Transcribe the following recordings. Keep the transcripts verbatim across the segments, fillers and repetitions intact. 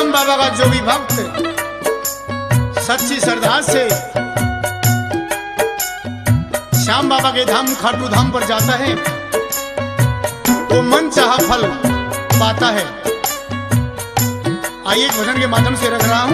श्याम बाबा का जो भी भक्त सच्ची श्रद्धा से श्याम बाबा के धाम खाटू धाम पर जाता है वो मन चाहा फल पाता है। आइए एक भजन के माध्यम से रख रहा हूं।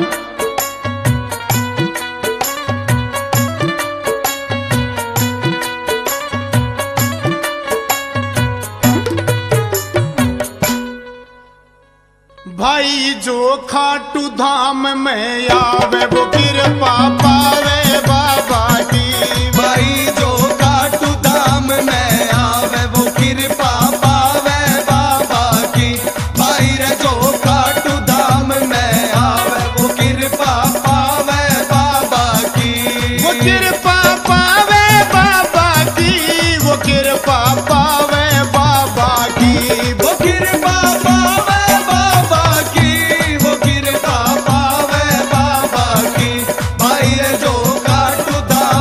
भाई जो खाटू धाम में आवे वो कृपा पावे बाबा की। भाई जो खाटू धाम में आवे वो कृपा पावे बाबा की। भाई रे जो खाटू धाम में आवे वो कृपा पावे बाबा की। वो कृपा पावे बाबा की, वो कृपा पावे बाबा की। वो कृपा पावे बाबा की, वो कृपा पावे बाबा की। भाई रे जो खाटू धाम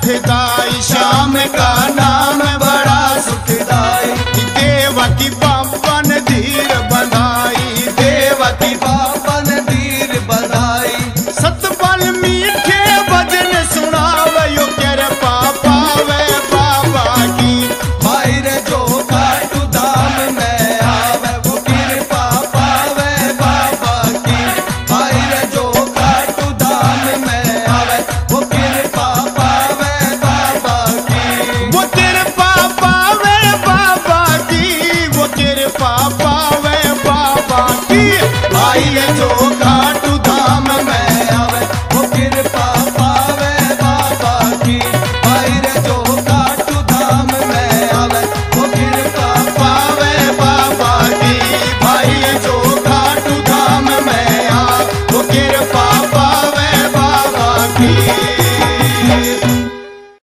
पठदा